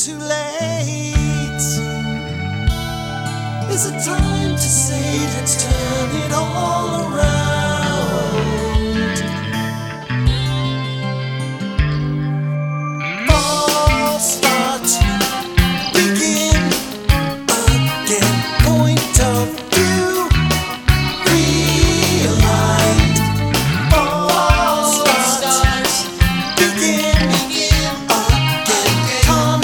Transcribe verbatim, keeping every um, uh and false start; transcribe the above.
too late? Is it time to say let's turn it all around?